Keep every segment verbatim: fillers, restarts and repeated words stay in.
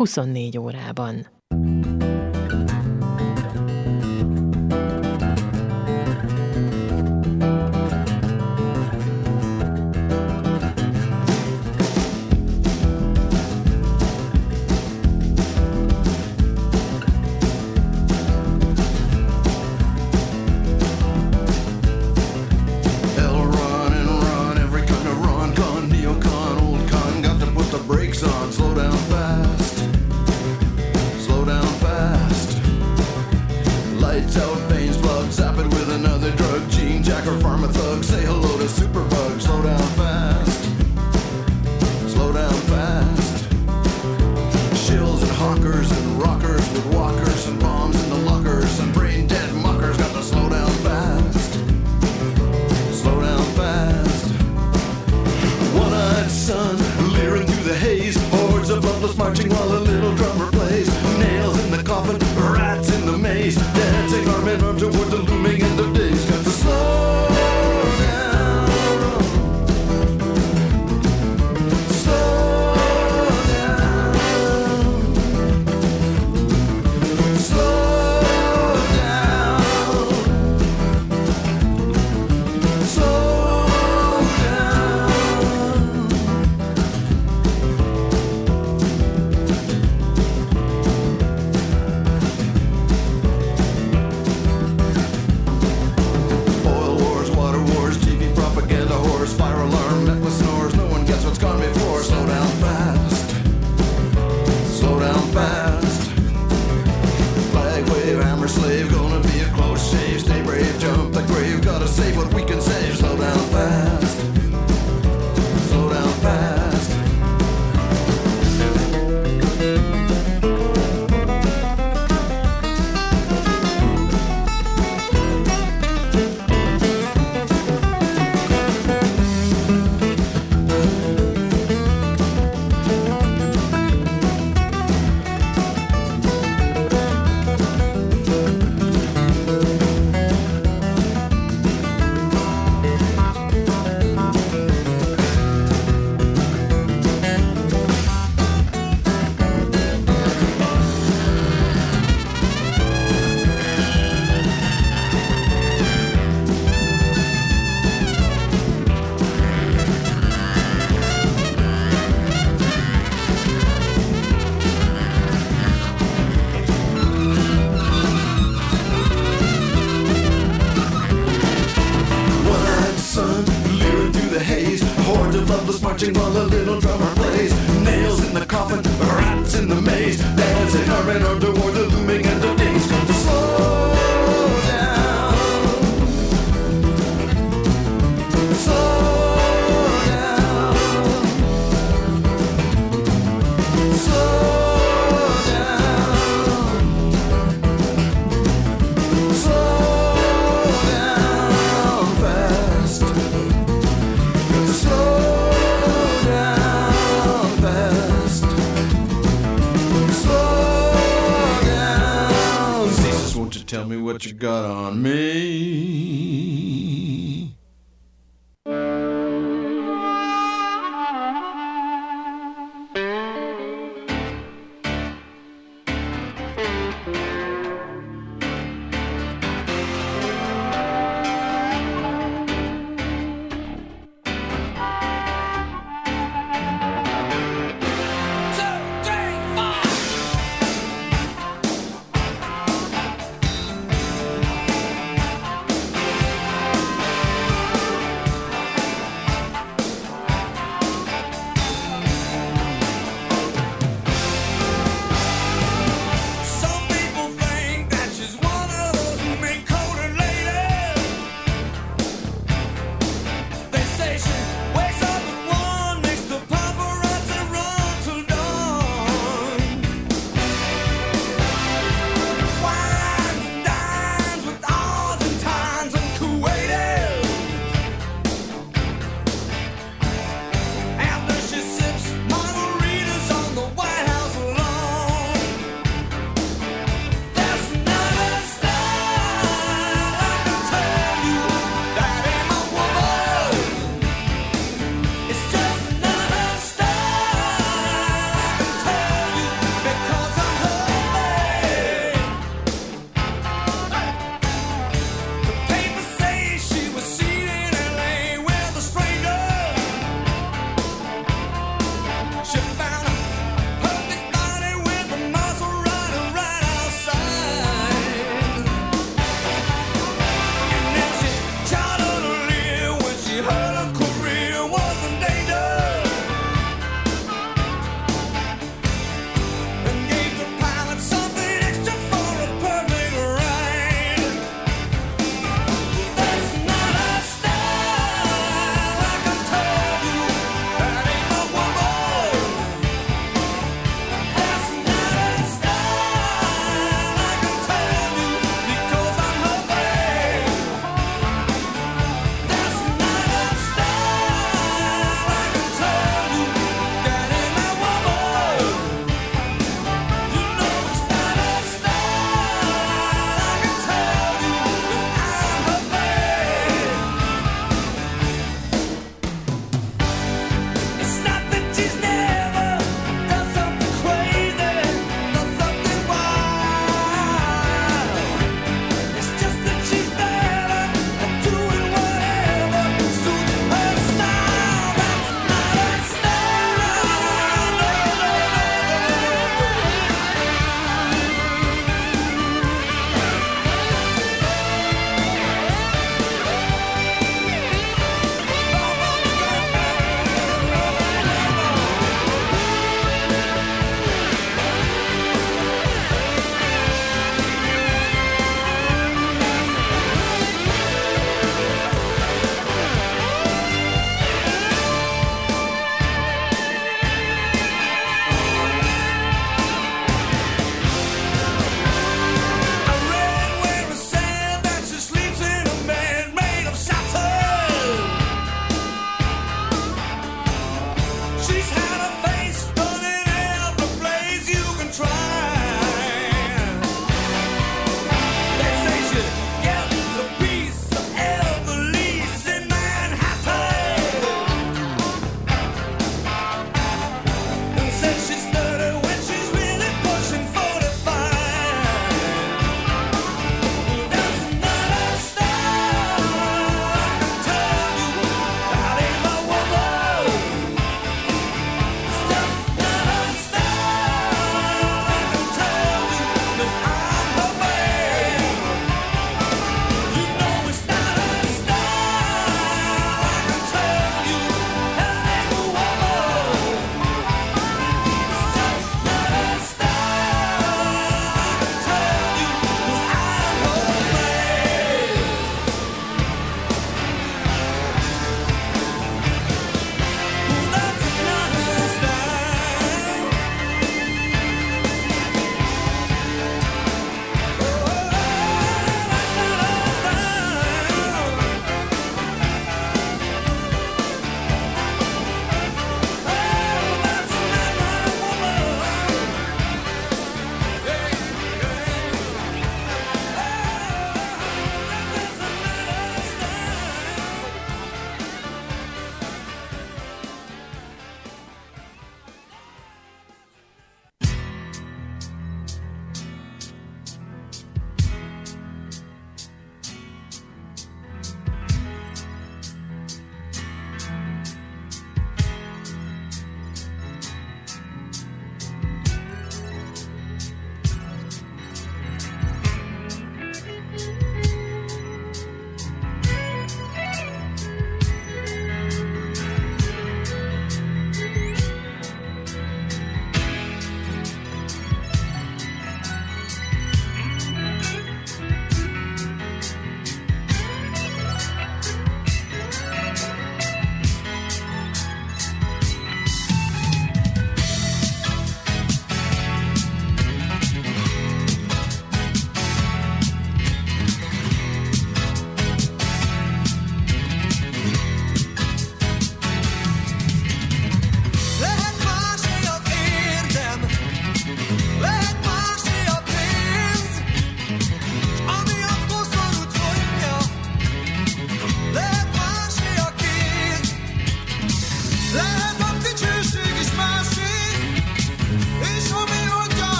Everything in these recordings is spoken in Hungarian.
huszonnégy órában. While the little drummer plays, nails in the coffin, rats in the maze, dancing arm in arm toward the looming end of days. Come to slow down, slow down, slow down, slow down fast, slow. Tell me what you got on me.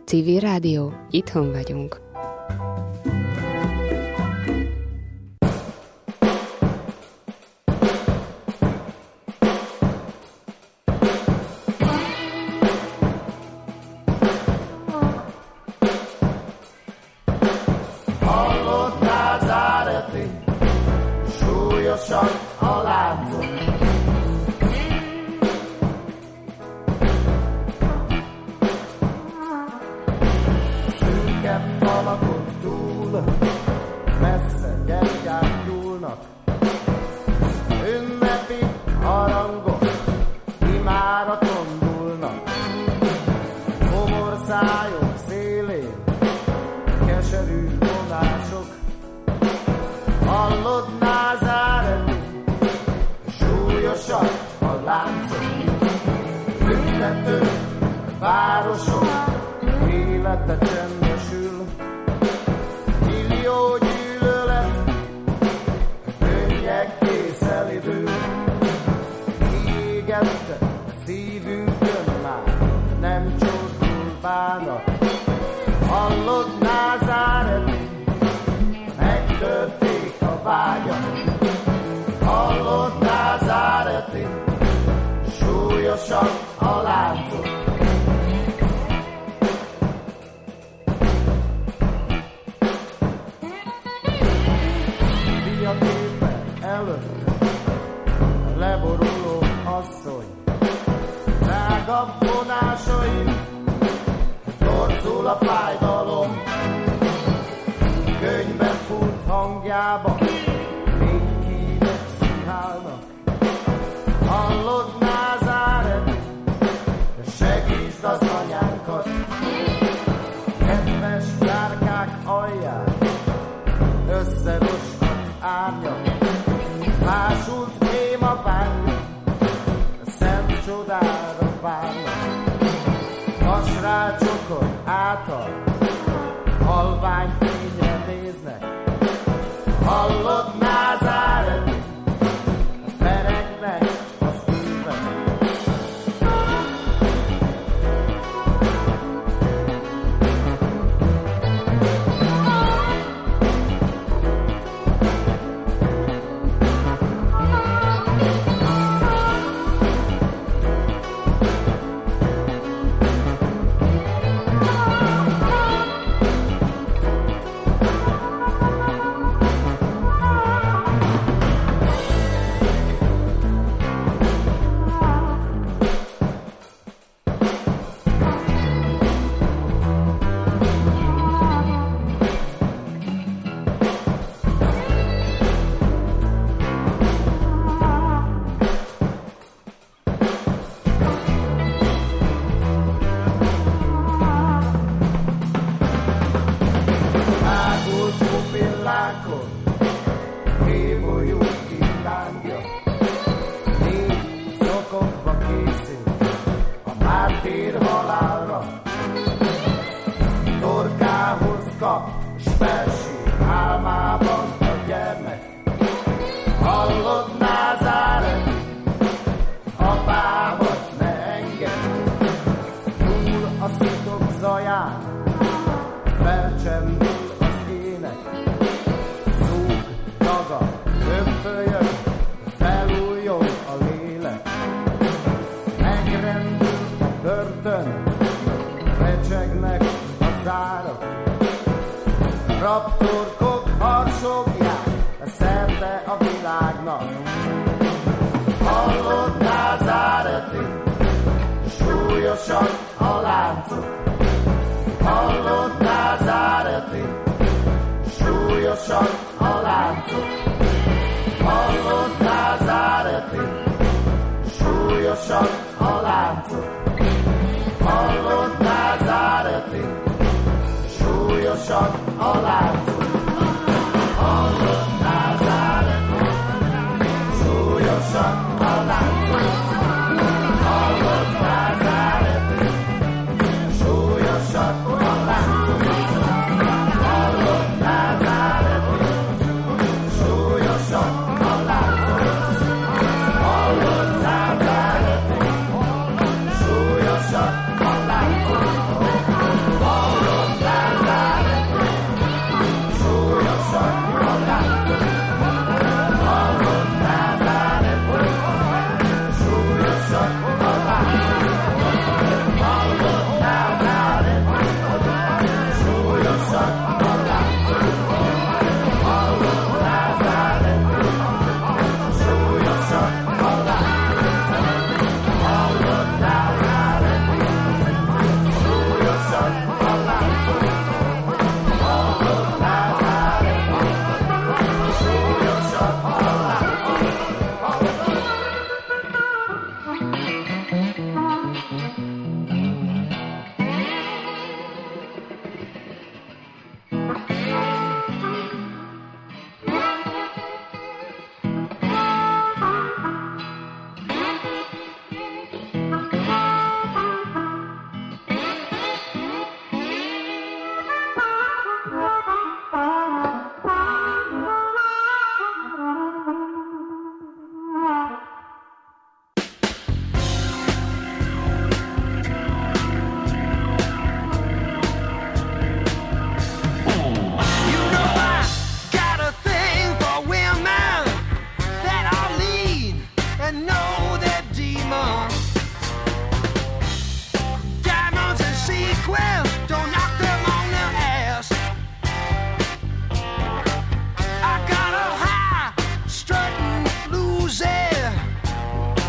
Civil Rádió, itthon vagyunk. Hallott názáreti, súlyosan a láncok. Falakon túl, messze gyertyák gyúlnak, ünnepi harangok imára tondulnak, komor szájok szélén keserű vonások. Hallod názáreti, súlyosak a láncok, büntető városok élete csendesül. Millió gyűlölet, könnyek készelidő, kiégette szívünkön már, nem csordul bánat. Hallod názáreti, megtörték a vágyak. Hallod názáreti, súlyosak a láncok. Leboruló asszony, drágabb vonásaim, torzul a fájdalom, könyvbe fut hangjába, még kínek színálnak. Hallod názáreti, segítsd az anyánkat, kedves gyárkák alján, összerosnak árnyak. Másult ném a vágyom, a szent csodára várnak. Vasrácsokon által, halvány fényre néznek. Hallod názáreti, peregnek az évek.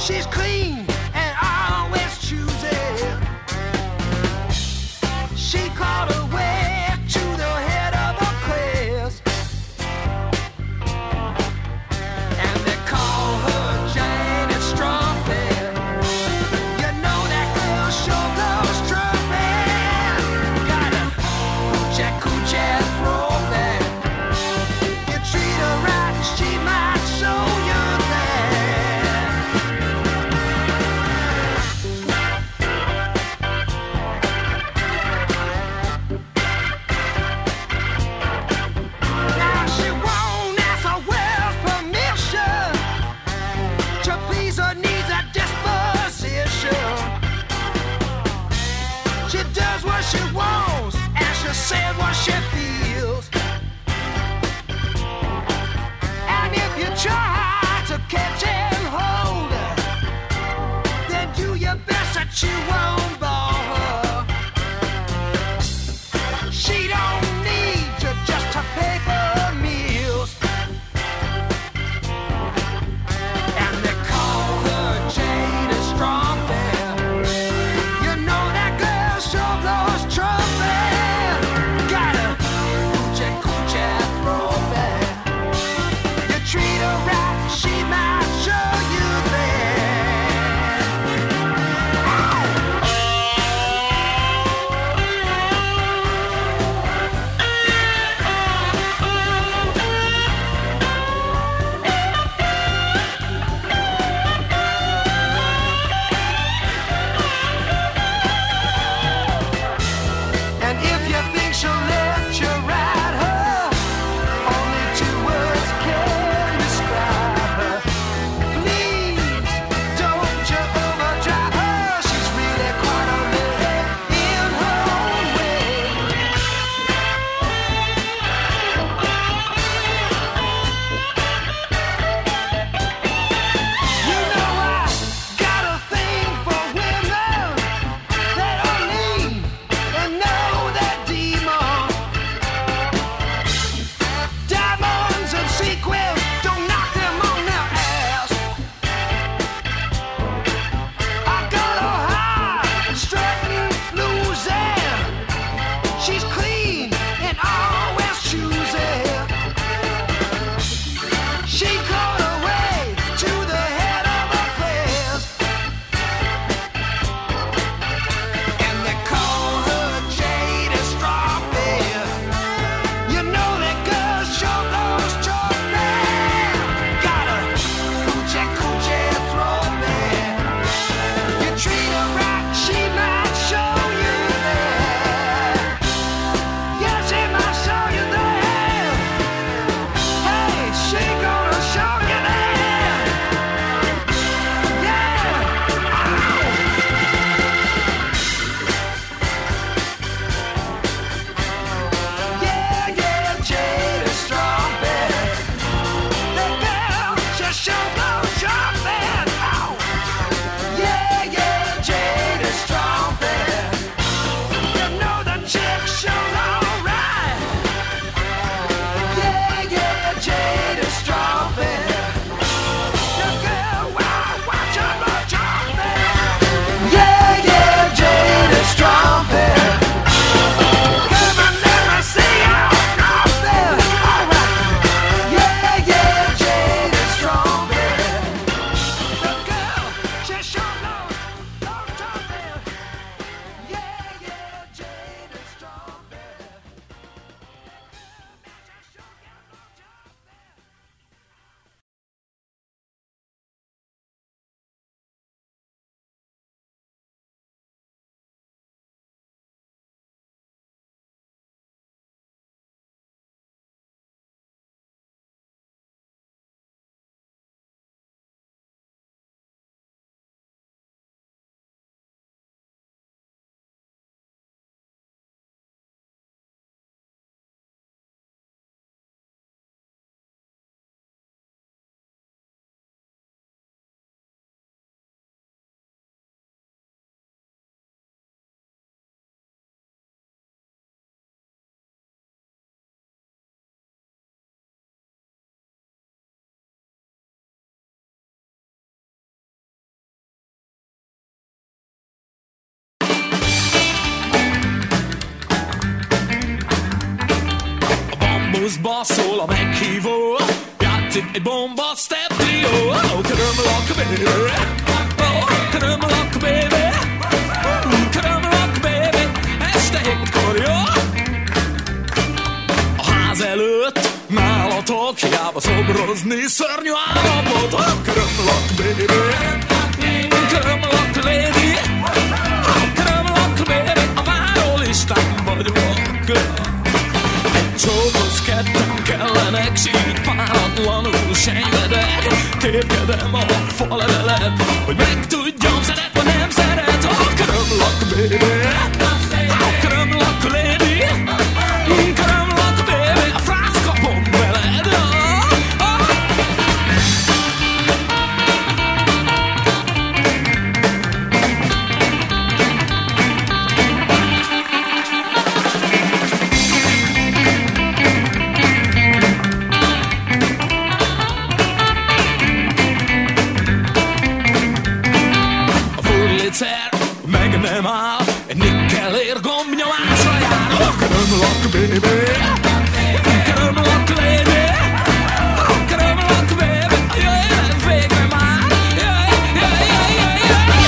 She's clean and always choosing. She called her way to the head of the class, and they call her Janet Strumpet. You know that girl sure blows trumpet. Got a coochie coochie throwback. You treat her right, she might show you that. Now she won't ask her well's permission to please her needs at disposition. She does what she wants and she says what she feels. And if you try to catch and hold her, then do your best that you won't bore her. She don't need you just to pay for her meals. And they call her Jane Strumpet. You know that girl sure blows trumpet. Got a coochie coochie throwback. You treat her right, she might show you that. hangba szól a meghívó, játszik egy bomba step trio. Oh, körömlak, baby, oh, körömlak, baby, körömlak, baby, este hétkor, jó? A ház előtt nálatok, hiába szobrozni szörnyű állapot. Oh, körömlak, baby, körömlak, lady, oh, körömlak, baby, a várólistán vagyok. Egy csókhoz ketten kellenek, s így páratlanul sejvedek. Tépkedem a faleveled, hogy megtudjam, szeret vagy nem szeret. Oh, körömlak, baby, oh, körömlak, lady, körömlak, baby, a frász kapom veled. Oh, oh. Meg nem áll, egy nikkelér gombnyomásra jár. Oh, körömlak, baby, körömlak, lady, oh, körömlak, baby, jöjjön végre már, jöjj, jöjj, jöjj, jöjj, jöjj.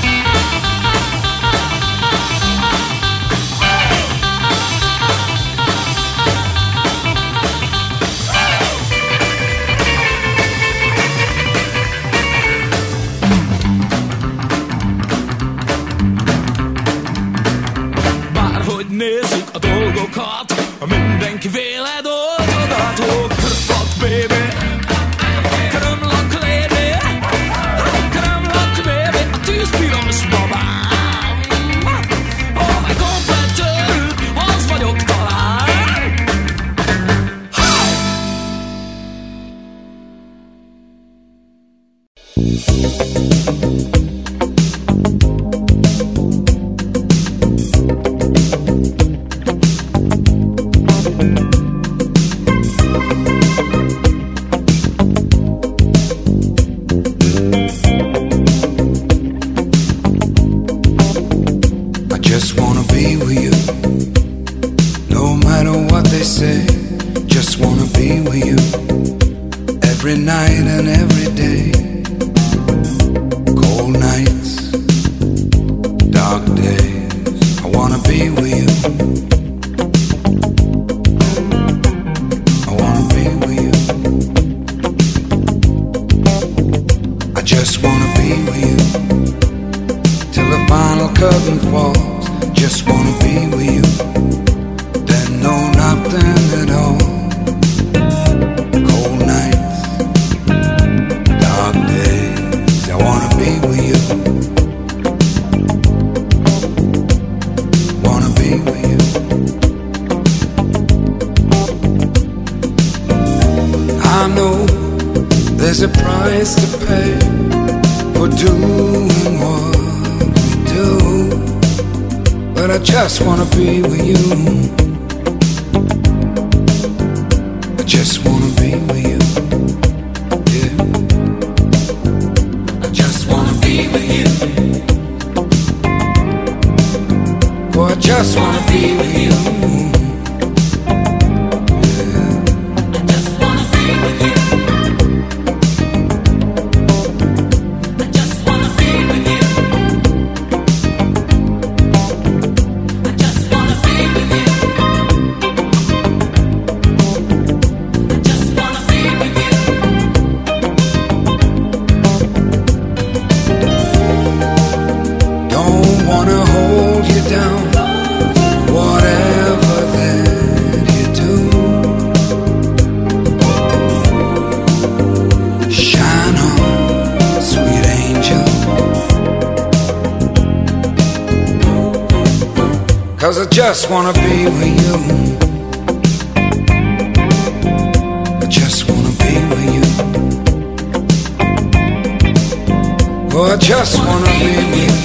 Nézzük a dolgokat, mindenki véled oldodat. Oh, körömlak, baby, körömlak, lady, körömlak, baby, a tűzpiros babám. Oh, egy komplett örül, az vagyok talán. Every night and every day, cold nights, dark days, I wanna be with you. I wanna be with you. I just wanna be with you till the final curtain falls. Just wanna be with you, then no nothing at all. Cold nights, dark days, I wanna be with you. Wanna be with you. I know there's a price to pay for doing what we do, but I just wanna be with you. I just wanna be with you. Yeah. I just wanna be with you. Oh, I just wanna be with you. Cause I just wanna be with you. I just wanna be with you. Oh, I just wanna be with you.